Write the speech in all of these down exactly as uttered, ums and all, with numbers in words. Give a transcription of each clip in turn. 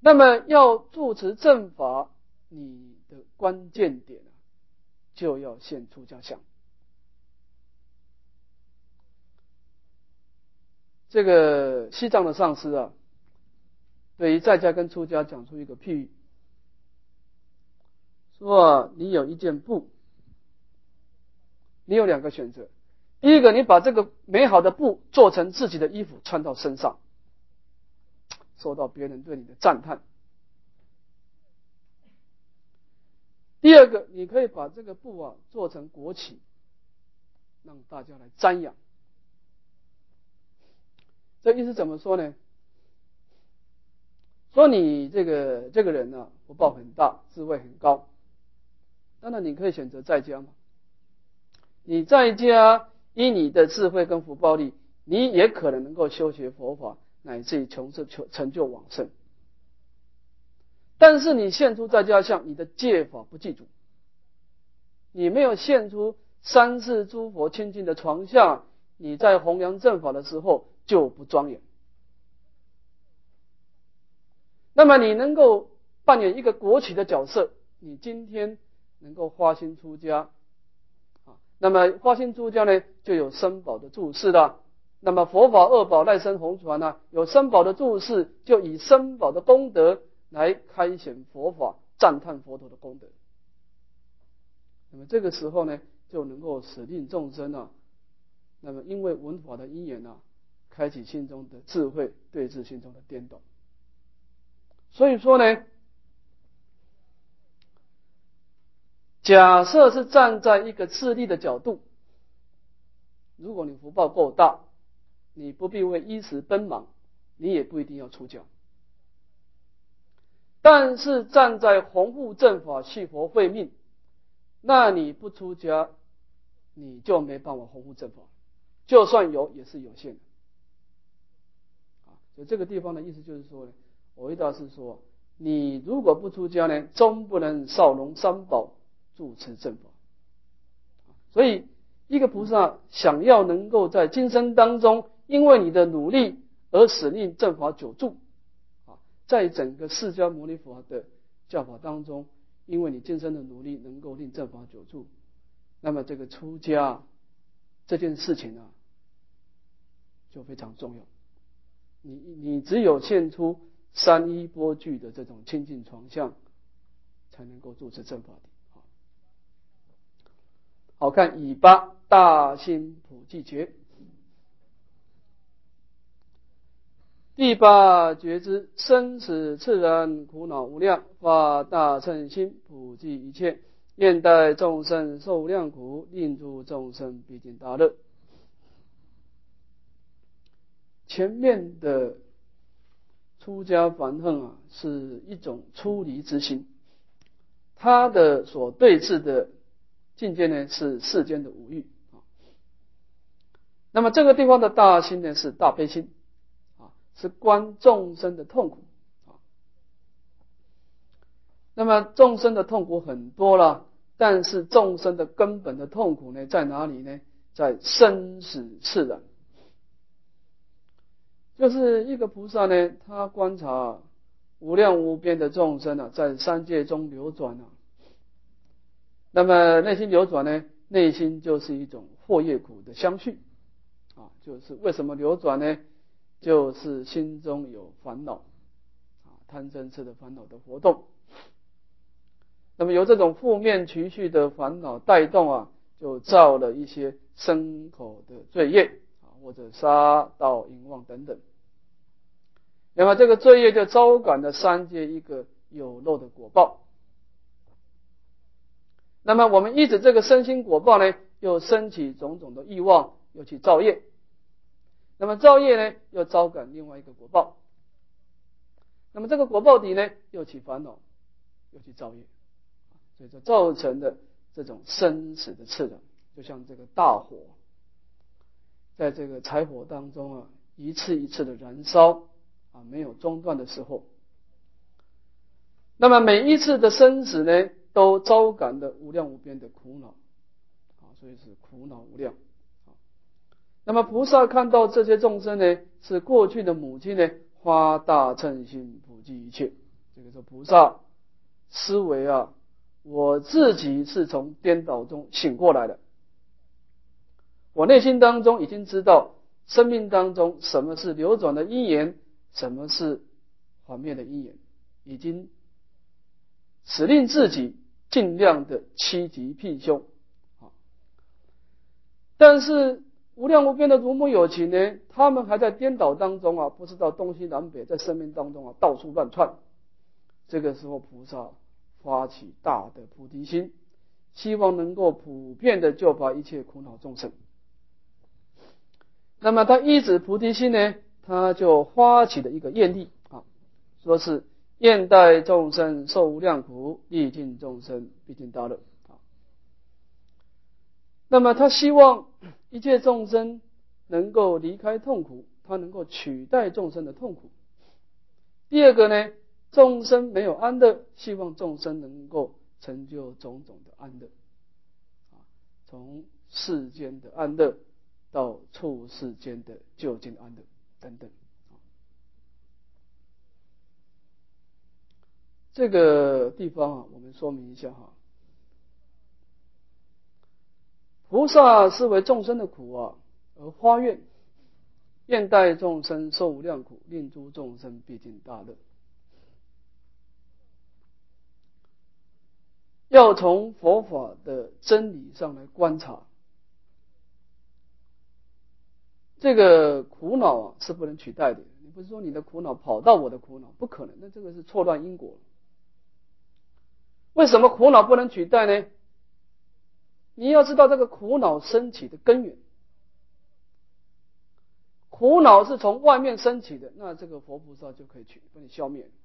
那么要住持正法，你的关键点啊，就要现出家相。这个西藏的上师啊，对于在家跟出家讲出一个譬喻，说啊，你有一件布，你有两个选择。第一个，你把这个美好的布做成自己的衣服穿到身上，受到别人对你的赞叹。第二个，你可以把这个布啊做成国旗，让大家来瞻仰。这意思怎么说呢？说你这个这个人呢、啊，福报很大，智慧很高，当然你可以选择在家嘛。你在家以你的智慧跟福报力，你也可能能够修学佛法，乃至于从事成就往生。但是你现出在家相，你的戒法不记住，你没有现出三世诸佛清净的床相，你在弘扬正法的时候就不庄严。那么你能够扮演一个国旗的角色，你今天能够发心出家啊，那么发心出家呢，就有三宝的注释了。那么佛法二宝赖生弘传呢，有三宝的注释，就以三宝的功德来开显佛法，赞叹佛陀的功德。那么这个时候呢，就能够使令众生啊，那么因为闻法的因缘啊，开启心中的智慧，对治心中的颠倒。所以说呢，假设是站在一个自利的角度，如果你福报够大，你不必为衣食奔忙，你也不一定要出家。但是站在弘护正法、续佛慧命，那你不出家，你就没办法弘护正法，就算有也是有限的。啊，所以这个地方的意思就是说呢，我回答是说，你如果不出家呢，终不能少龙三宝，住持正法。所以一个菩萨想要能够在今生当中，因为你的努力而使令正法久住啊，在整个释迦牟尼佛的教法当中，因为你今生的努力能够令正法久住，那么这个出家这件事情啊，就非常重要。你你只有现出三依钵具的这种清净床相，才能够住持正法的。好，看以八大心普济觉。第八觉知生死自然苦恼无量，发大乘心普济一切，愿代众生受无量苦，令诸众生毕竟大乐。前面的出家梵行啊，是一种出离之心，他的所对治的境界呢，是世间的五欲。那么这个地方的大心呢，是大悲心啊，是观众生的痛苦啊。那么众生的痛苦很多了，但是众生的根本的痛苦呢，在哪里呢？在生死自然。就是一个菩萨呢，他观察无量无边的众生啊，在三界中流转啊。那么内心流转呢，内心就是一种祸业苦的相续啊，就是为什么流转呢？就是心中有烦恼啊，贪嗔痴的烦恼的活动。那么由这种负面情绪的烦恼带动啊，就造了一些身口的罪业啊，或者杀盗淫妄等等。那么这个罪业就招感了三界一个有漏的果报。那么我们依止这个身心果报呢，又升起种种的欲望，又去造业。那么造业呢，又招感另外一个果报。那么这个果报底呢，又起烦恼，又去造业，所以就造成的这种生死的次然，就像这个大火，在这个柴火当中啊，一次一次的燃烧啊，没有中断的时候。那么每一次的生死呢，都招感的无量无边的苦恼啊，所以是苦恼无量。那么菩萨看到这些众生呢，是过去的母亲呢，发大乘心普济一切这个是菩萨思维啊，我自己是从颠倒中醒过来的，我内心当中已经知道生命当中什么是流转的因缘，什么是缓灭的因缘，已经使令自己尽量的趋吉避凶。但是无量无边的如母有情呢，他们还在颠倒当中啊，不知道东西南北，在生命当中啊到处乱窜。这个时候菩萨发起大的菩提心，希望能够普遍的救拔一切苦恼众生。那么他依止菩提心呢，他就发起了一个愿力啊，说是愿代众生受无量苦，历尽众生必尽大乐。那么他希望一切众生能够离开痛苦，他能够取代众生的痛苦。第二个呢，众生没有安乐，希望众生能够成就种种的安乐，从世间的安乐到处世间的究竟安乐等等。这个地方啊，我们说明一下哈。菩萨是为众生的苦啊而发愿，愿代众生受无量苦，令诸众生必尽大乐。要从佛法的真理上来观察，这个苦恼啊是不能取代的。你不是说你的苦恼跑到我的苦恼，不可能，那这个是错乱因果。为什么苦恼不能取代呢？你要知道这个苦恼升起的根源，苦恼是从外面升起的，那这个佛菩萨就可以去帮你消灭。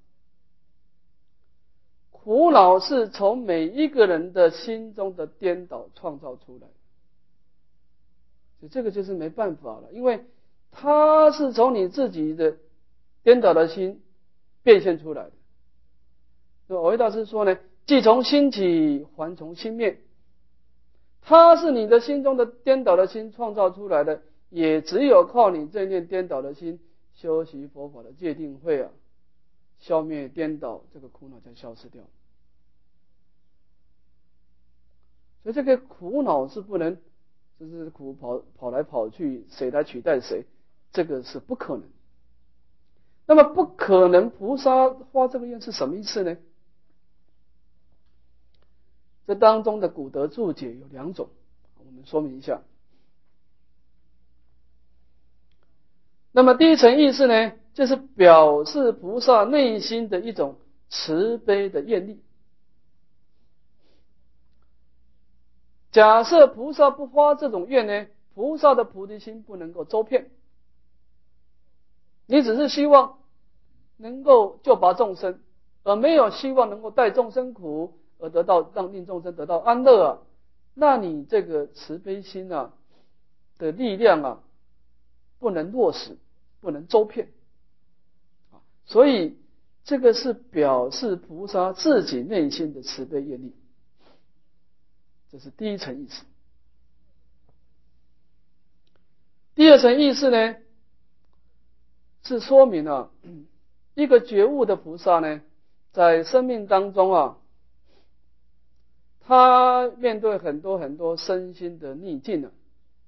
苦恼是从每一个人的心中的颠倒创造出来的，所以这个就是没办法了，因为它是从你自己的颠倒的心变现出来的。所以藕益大师说呢，既从心起，还从心灭。它是你的心中的颠倒的心创造出来的，也只有靠你这念颠倒的心修习佛法的戒定慧啊，消灭颠倒，这个苦恼才消失掉。所以这个苦恼是不能，就是苦跑跑来跑去，谁来取代谁，这个是不可能。那么不可能菩萨发这个愿是什么意思呢？这当中的古德注解有两种，我们说明一下。那么第一层意思呢，就是表示菩萨内心的一种慈悲的愿力。假设菩萨不发这种愿呢，菩萨的菩提心不能够周遍，你只是希望能够救拔众生，而没有希望能够代众生苦，而得到让令众生得到安乐啊，那你这个慈悲心啊的力量啊不能落实，不能周遍。所以这个是表示菩萨自己内心的慈悲愿力，这是第一层意思。第二层意思呢，是说明啊，一个觉悟的菩萨呢，在生命当中啊，他面对很多很多身心的逆境啊，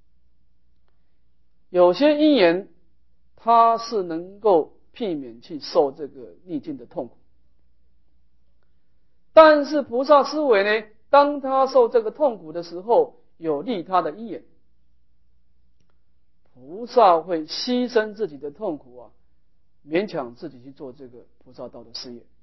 有些因缘他是能够避免去受这个逆境的痛苦，但是菩萨思维呢，当他受这个痛苦的时候，有利他的因缘，菩萨会牺牲自己的痛苦啊，勉强自己去做这个菩萨道的事业。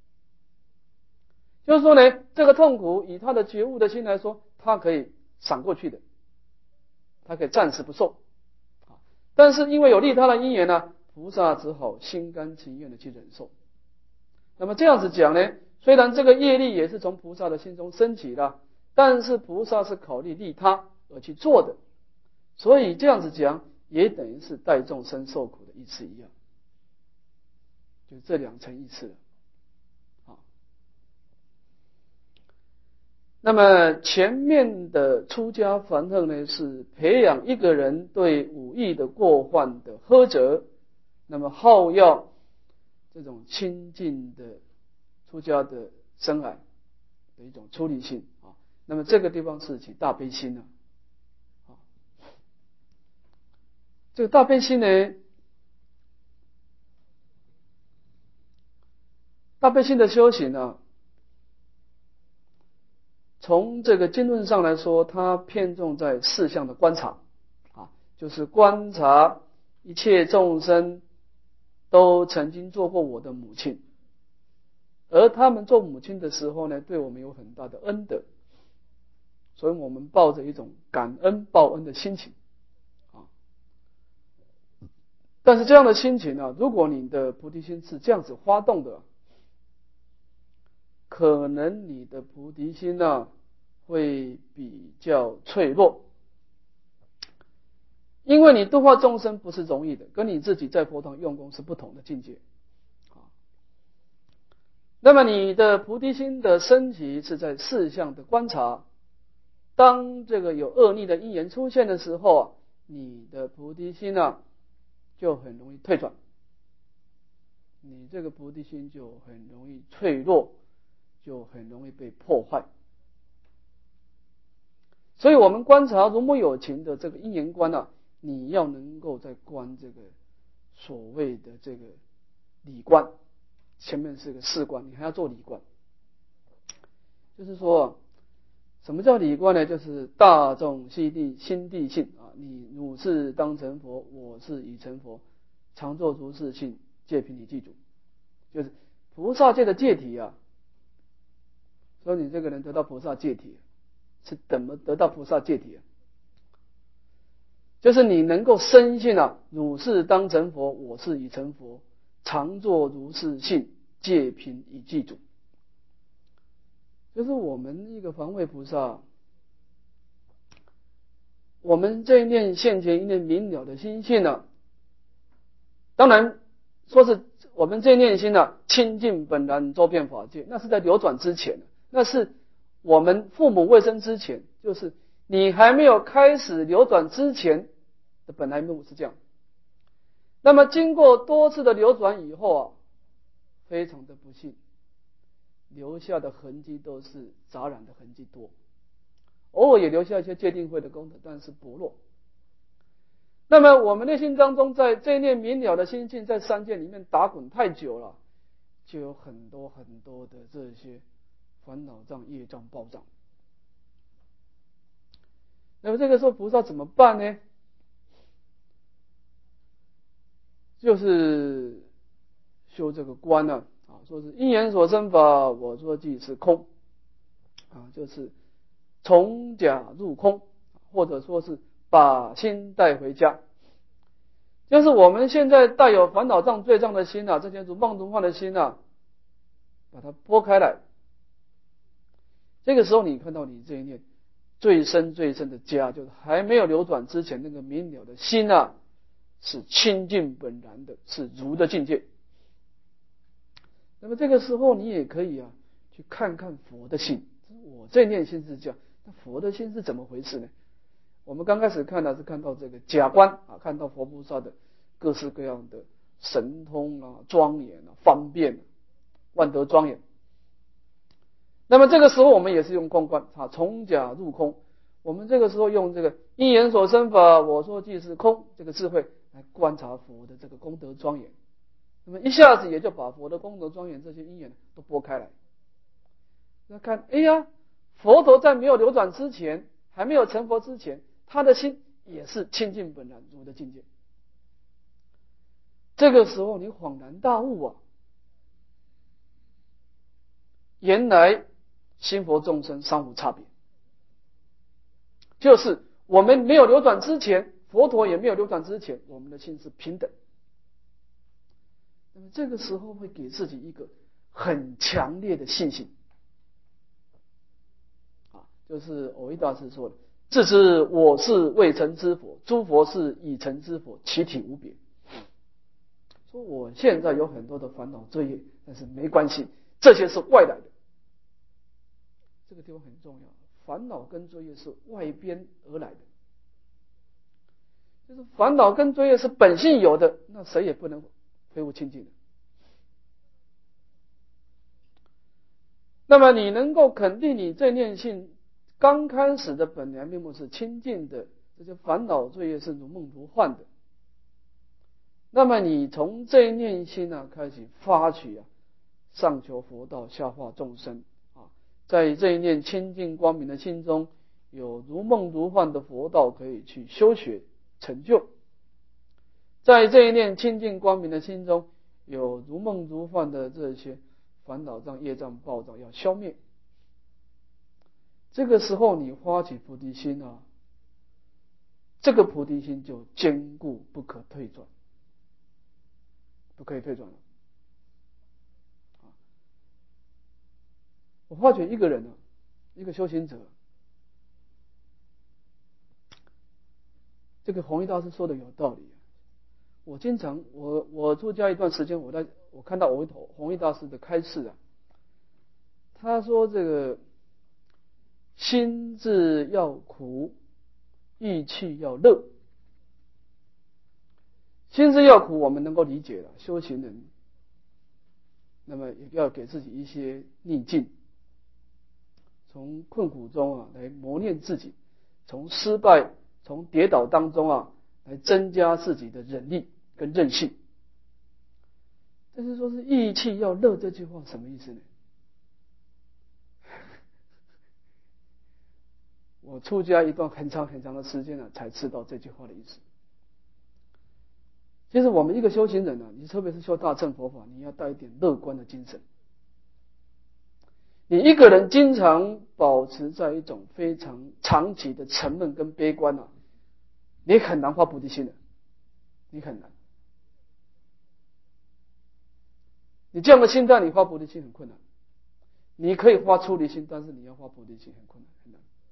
就是说呢，这个痛苦以他的觉悟的心来说，他可以闪过去的，他可以暂时不受。但是因为有利他的因缘呢，菩萨只好心甘情愿的去忍受。那么这样子讲呢，虽然这个业力也是从菩萨的心中升起的，但是菩萨是考虑利他而去做的，所以这样子讲也等于是代众生受苦的意思一样，就这两层意思了。那么前面的出家梵行呢，是培养一个人对五欲的过患的呵责，那么好要这种清净的出家的生涯的一种出离心啊。那么这个地方是起大悲心呢、啊。这个大悲心呢，大悲心的修行呢，从这个经论上来说，它偏重在四项的观察啊，就是观察一切众生都曾经做过我的母亲，而他们做母亲的时候呢，对我们有很大的恩德，所以我们抱着一种感恩报恩的心情啊。但是这样的心情呢，如果你的菩提心是这样子发动的，可能你的菩提心呢会比较脆弱，因为你度化众生不是容易的，跟你自己在佛堂用功是不同的境界。那么你的菩提心的升起是在四项的观察，当这个有恶逆的因缘出现的时候啊，你的菩提心呢就很容易退转，你这个菩提心就很容易脆弱，就很容易被破坏。所以我们观察如母有情的这个因缘观啊，你要能够在观这个所谓的这个理观，前面是个事观，你还要做理观。就是说什么叫理观呢？就是大众心地心地性啊，你汝是当成佛，我是已成佛，常作如是性，戒品你记住，就是菩萨戒的戒体啊。说你这个人得到菩萨戒体是怎么得到菩萨戒体啊？就是你能够深信啊，汝是当成佛，我是已成佛，常作如是性，戒品以记住。就是我们一个防卫菩萨，我们这一念现前一念明了的心性呢、啊，当然说是我们这一念心呢、啊，清净本然周遍法界，那是在流转之前，那是我们父母未生之前，就是你还没有开始流转之前的本来面目是这样。那么经过多次的流转以后啊，非常的不幸，留下的痕迹都是杂染的痕迹多，偶尔也留下一些戒定慧的功德，但是薄弱。那么我们内心当中，在这一念明了的心性在三界里面打滚太久了，就有很多很多的这些烦恼障、业障、报障。那么这个时候菩萨怎么办呢？就是修这个观呢、啊，啊，说是因缘所生法，我说即是空，啊，就是从假入空，或者说是把心带回家。就是我们现在带有烦恼障、罪障的心啊，这些如梦如幻的心啊，把它拨开来。这个时候你看到你这一念最深最深的家，就是还没有流转之前那个明了的心啊，是清净本然的，是如的境界。那么这个时候你也可以啊，去看看佛的心。我这念心是这样，那佛的心是怎么回事呢？我们刚开始看的是看到这个假观啊，看到佛菩萨的各式各样的神通啊、庄严啊、方便啊、万德庄严。那么这个时候我们也是用空观啊，从假入空。我们这个时候用这个因缘所生法，我说即是空这个智慧来观察佛的这个功德庄严。那么一下子也就把佛的功德庄严这些因缘都拨开来。那看，哎呀，佛陀在没有流转之前，还没有成佛之前，他的心也是清净本然如的境界。这个时候你恍然大悟啊，原来心佛众生三无差别，就是我们没有流转之前，佛陀也没有流转之前，我们的心是平等。那么这个时候会给自己一个很强烈的信心啊，就是藕益大师说的，自知我是未成之佛，诸佛是已成之佛，其体无别。说我现在有很多的烦恼罪业，但是没关系，这些是外来的。这个地方很重要，烦恼跟罪业是外边而来的，就是烦恼跟罪业是本性有的，那谁也不能恢复清净的。 那么你能够肯定你这念性刚开始的本来面目是清净的，这些烦恼罪业是如梦如幻的。那么你从这一念心啊开始发起啊，上求佛道，下化众生啊，在这一念清净光明的心中，有如梦如幻的佛道可以去修学成就。在这一念清净光明的心中，有如梦如幻的这些烦恼障、业障、暴躁要消灭。这个时候你发起菩提心啊，这个菩提心就坚固不可退转，不可以退转了。我发觉一个人啊，一个修行者，这个弘一大师说的有道理。我经常我我出家一段时间，我在我看到我弘一大师的开示啊，他说这个心智要苦，意气要乐。心智要苦，我们能够理解了，修行人那么也要给自己一些逆境，从困苦中啊来磨练自己，从失败、从跌倒当中啊来增加自己的忍力跟韧性。但是说是意气要乐这句话什么意思呢？我出家一段很长很长的时间了，才知道这句话的意思。其实我们一个修行人呢，你特别是修大乘佛法，你要带一点乐观的精神。你一个人经常保持在一种非常长期的沉闷跟悲观啊，你很难发菩提心的，你很难。你这样的心态，你发菩提心很困难。你可以发出离心，但是你要发菩提心很困难，很难。